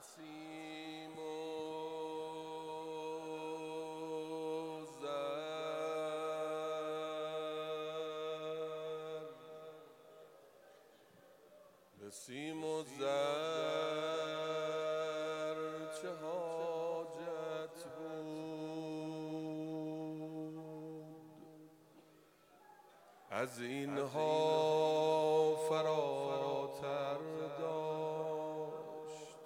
نسیم و زر، نسیم و زر چه حاجت بود از اینها فراتر داشت.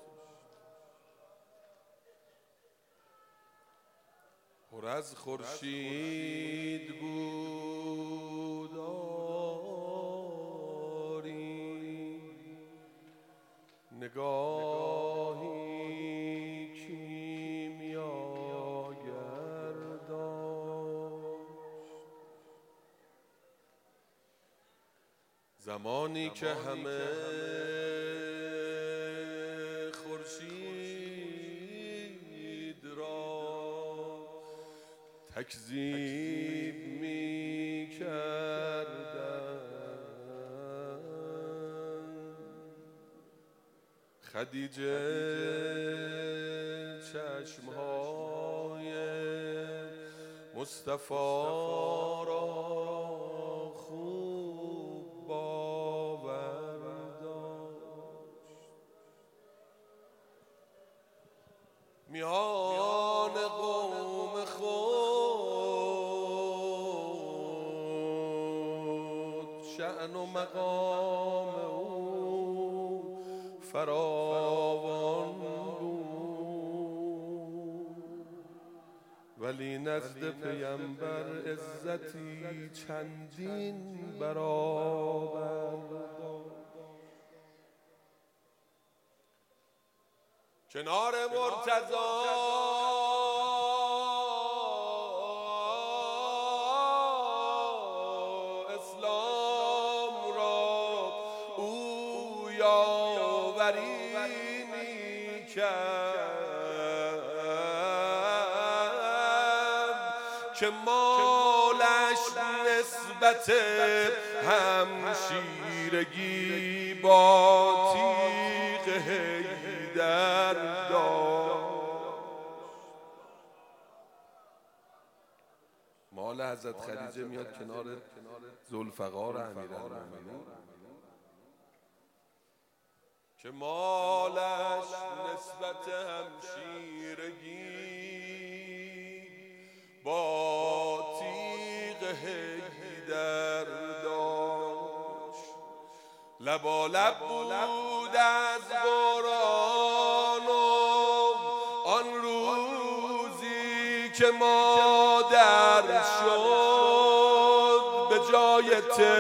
پر از خورشید بود آری، نگاهی کیمیاگر داشت. زمانی که همه خورشید را تکذیب می کردند، خدیجه چشمهای مصطفی را خوب باور داشت. میان قوم خود شأن و مقام او فراوان بود، ولی نزد پیامبر عزتی چندین برابر داشت. کنار مرتضی اسلام را او یاوری می کرد که مالش نسبت همشیرگی با تیغ حیدر داشت. مال حضرت خدیجه میاد کنار ذوالفقار امیرالمومنین که مالش نسبت همشیرگی با تیغ حیدر داشت. لبالب بود از باران و آن روزی که مادر شد به جای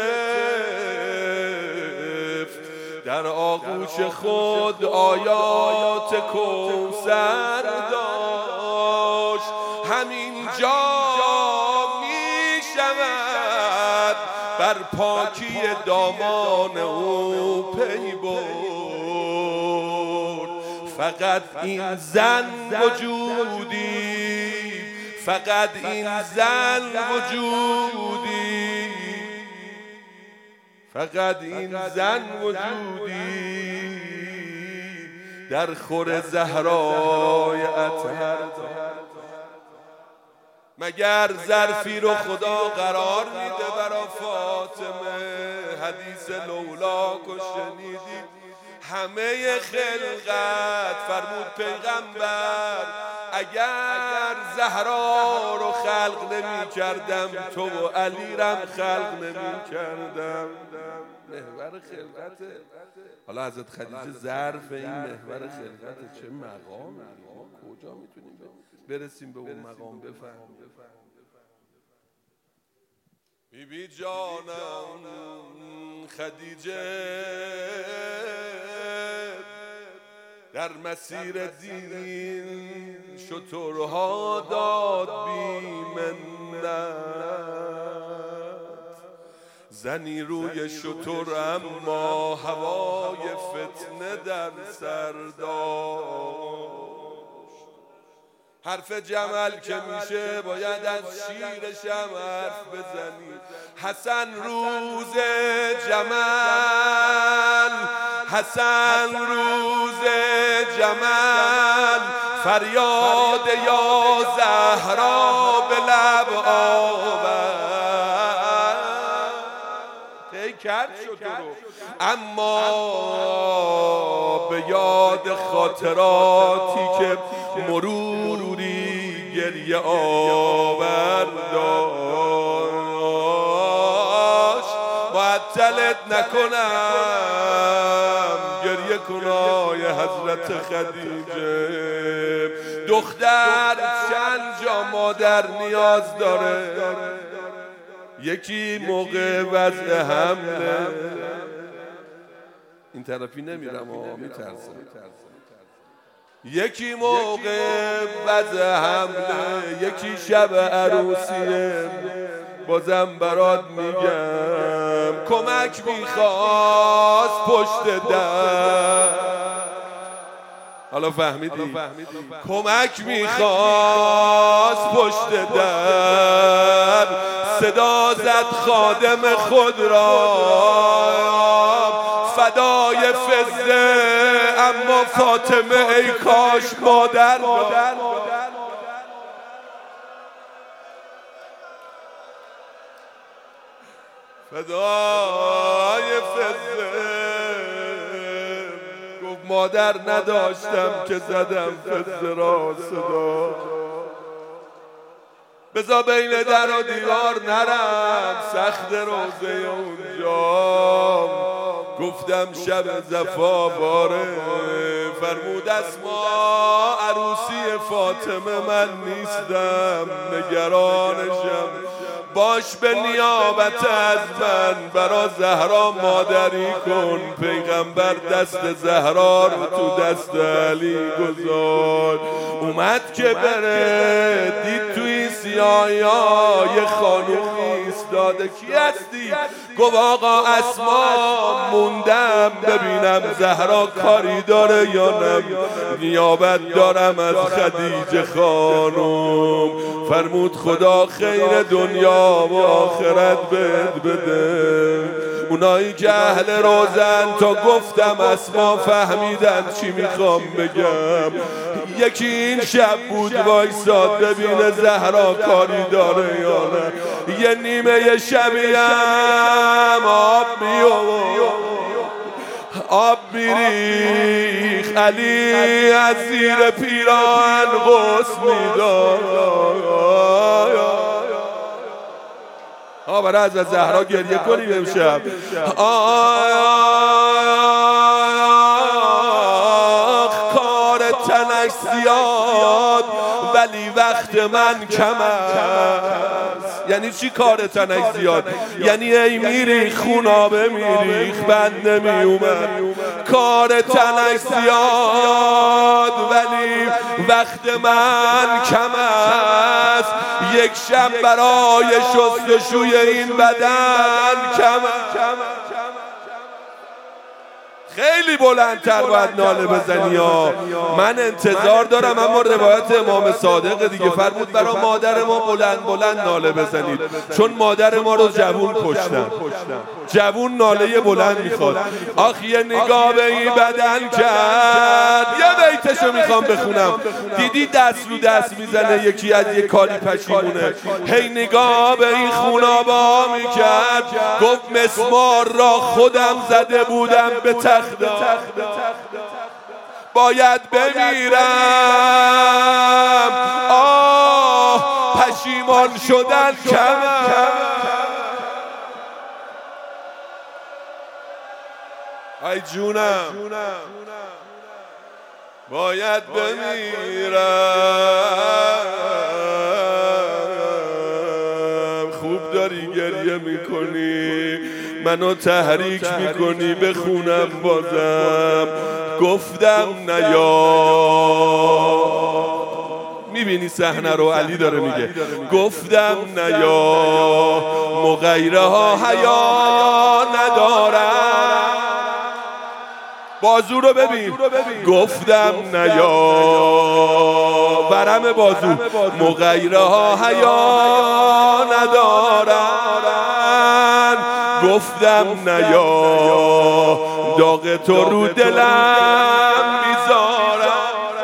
طفل در آغوش خود آیات کوثر داشت. همین جا می شود بر پاکی دامان او پی برد. فقط این زن وجودی، فقط این زن وجودی، فقط این زن وجودی در خور زهرای اطهر. مگر ظرفی رو خدا قرار میده برا فاطمه؟ حدیث لولا که شنیدید همه خلقت فرمود پیغمبر اگر زهرا رو خلق نمی کردم تو و علی رم خلق نمی کردم. محور خلقته. حالا حضرت خدیجه ظرف این محور خلقته. چه مقامی؟ ما کجا میتونیم برسیم به اون مقام؟ بفهم بی بی جانم خدیجه در مسیر دین شترها داد بی منت. زنی روی شتر اما هوای فتنه در سر داشت. حرف جمل که میشه باید از شیرش هم حرف بزنی. حسن روز جمل حسن روز جمل فریاد یا زهرا به لب آورد. کرد شد رو، اما به یاد خاطراتی که مروری گریه آور داشت. معطلت نکنم گریه کنای حضرت خدیجه. دختر چند جا مادر نیاز داره، یکی موقع وضع حمله، این طرفی نمیرم میترسم، یکی موقع وضع حمله، یکی شب عروسیه. بازم برات میگم کمک میخواست پشت در. حالا فهمیدی؟ کمک میخواست پشت در، صدا زد خادم خود را فدای فزه، اما فاطمه ای کاش مادر فدای فزه. گفت مادر نداشتم که زدم فزه را صدا. بذار بین در و دیوار نرم، سخت روزه اونجا. گفتم شب زفا باره، فرمود اسما عروسی فاطمه من نیستم، نگرانشم. باش به نیابت از من برا زهرا مادری کن. پیغمبر دست زهرا رو تو دست علی گذار. اومد که بره، دید توی سیایا یه خانومی ایستاده. کی هستی؟ گفت آقا اسما، موندم ببینم زهرا کاری داره یا نه، نیابت دارم از خدیجه خانم. فرمود خدا خیر دنیا و آخرت بهت بده. اونایی که اهل روزن تا گفتم اسما فهمیدن چی میخوام بگم. یکی این شب بود وایساد ببینه زهرا کاری داره یا نه. یه نیمه شبیم آب میریخ، علی از زیر پیراهن غسل میداد. برای از زهرا گریه کنیم امشب. کار تنش زیاد ولی وقت من کم است. یعنی چی کار تنش زیاد؟ یعنی ای میری خونابه میریخ بند نمیومد. کار تنش زیاد ولی وقت من کم است. یک شب برای شستشوی این بدن کم است. خیلی بلندتر باید ناله بزنی ها. من انتظار دارم، اما روایت امام صادق دیگه فرمود برای مادر ما بلند بلند ناله بزنید، چون مادر ما رو جوون کشتن. جوون ناله بلند میخواد. آخ یه نگاه به این بدن کرد. یه بیتشو میخوام بخونم. دیدی دست رو دست میزنه یکی از یه کاری پشیمونه. هی نگاه به این خونابا میکرد. گفت مسمار را خودم زده بودم به تخت، باید بمیرم. پشیمان شدن کمه. ای جونم باید بمیرم. خوب داری گریه میکنی، منو تحریک میکنی بخونم بازم. گفتم نیا. میبینی صحنه رو علی داره میگه. گفتم نیا، مغیره ها حیا ندارم. بازو رو ببین. گفتم نیا، ورم بازو. مغیره ها حیا ندارن، گفتم نیا داغ تو رو دلم میذارم.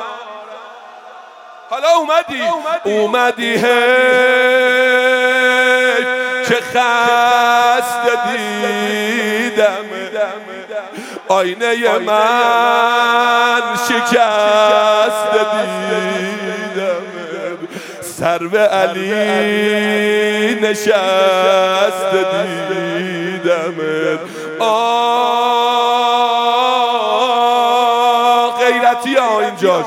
حالا اومدی هی چه خسته دیدم، آینه من شکسته دیدم، سرو علی نشسته دیدم. غیرتی ها اینجاش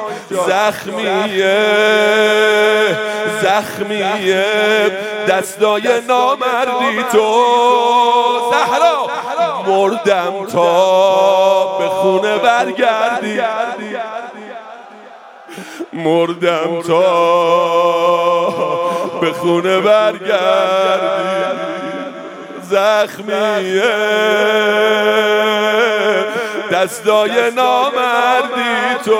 زخمیه دستای نامردی تو. زهرا مردم تا به خونه برگردی، مردم تا به خونه برگردی. زخمیه دستای نامردی تو،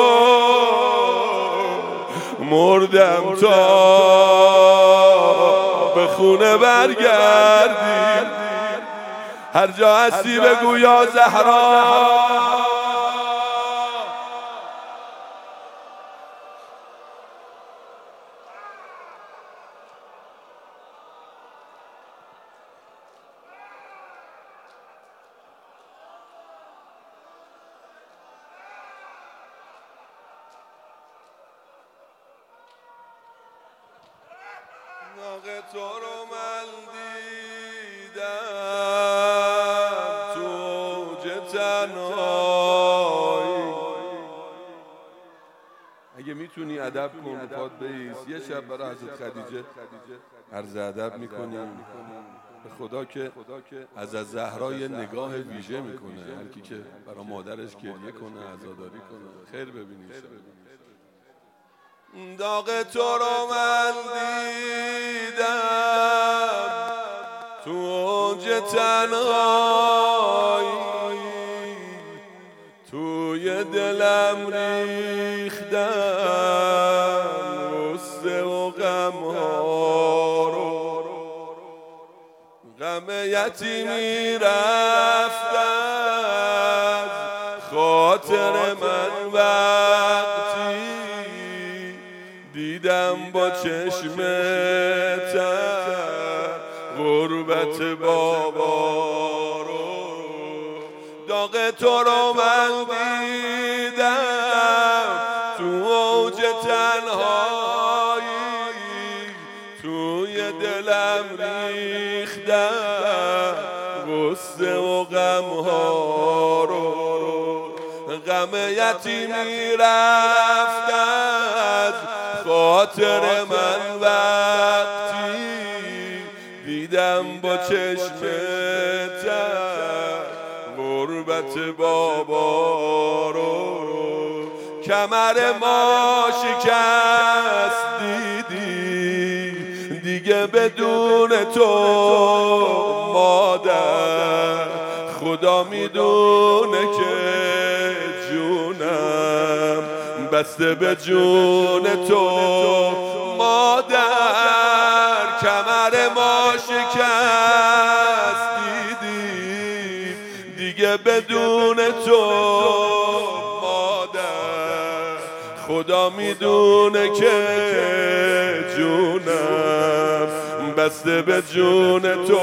مردم تا به خونه برگردی. هر جا هستی بگو یا زهرا. داغ تو رو من دیدم تو اوج تنهایی. اگه میتونی ادب کن پات بیس، یه شب برای حضرت خدیجه عرض ادب میکنیم. به خدا که از زهرا یه نگاه ویژه میکنه، هر کی که برای مادرش گریه کنه عزاداری کنه خیر ببینیم. داغ تو رو من دیدم تو اوج تنهایی، توی دلم ریختم غصه و غمها رو، غم یتیمی رفت از خاطر من وقتی دیدم با چشمتم غربت بابا رو. داغ تو رو من دیدم تو اوج تنهایی، توی دلم ریختم غصه و غمها رو، غم یتیمی رفت از خاطر من وقتی دیدم با چشمتم غربت بابا رو. کمر ما شکست دیدی دیگه بدون تو مادر، خدا میدونه که جونم بسته به جون تو مادر. کمر ما شکست دیدی دیگه بدون تو مادر، خدا میدونه که جونم بسته به جون تو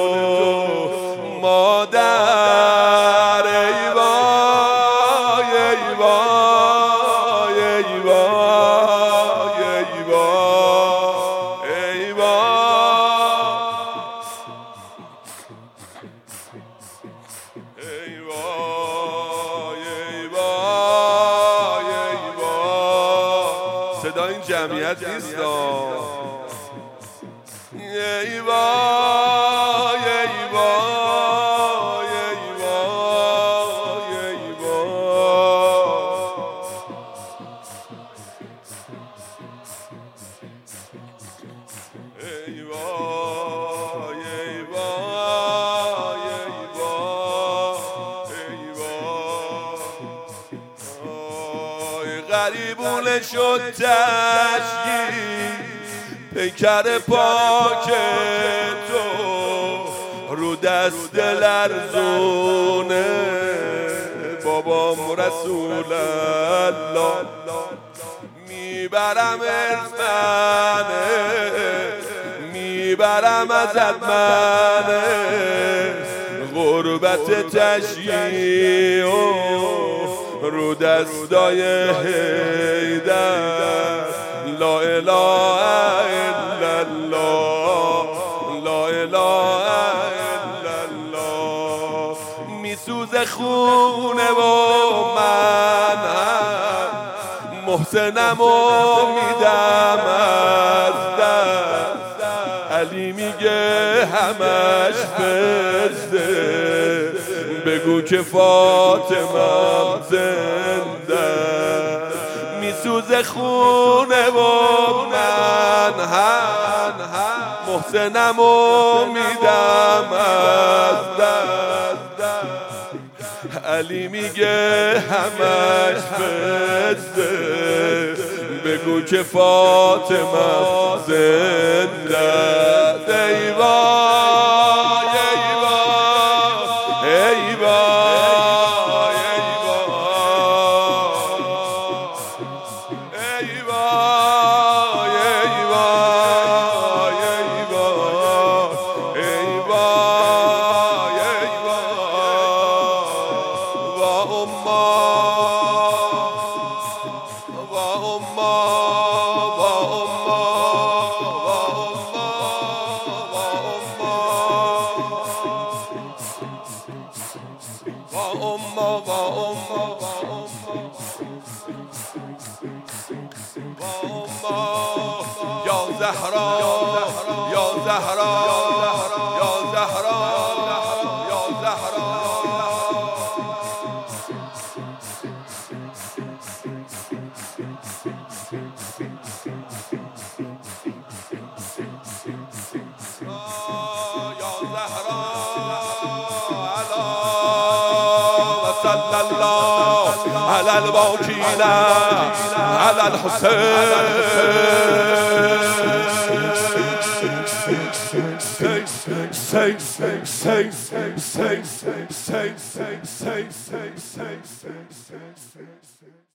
مادر. ای وای ای وای ای وای ای وای ای وای ای وای ای وای. صدا این جمعیت نیست. ای وای ای وای ای وای ای وای ای وای ای وای ای وای. غریبونه شد تشییع پیکر پاک تو، رو دست لرزونه بابام رسول الله میبرم ارزمنه میبرم ازت منه غربت تشییع رو دستای حیدر لا اله الا الله لا اله الا الله میسوزه خونه و من محسنمو میدم از دست علی میگه همش بسته بگو که فاطمه زنده میسوزه خونه و من محسنمو میدم از دست علی میگه همش بسته بگو که فاطمه زنده ای وای ای وای ای وای ای وای ای وای ای وای ای وای ای وای وا امه وا امه وا امه وا امه وا امه یا زهرا یا زهرا یا زهرا یا زهرا صلى الله على الباكين على الحسين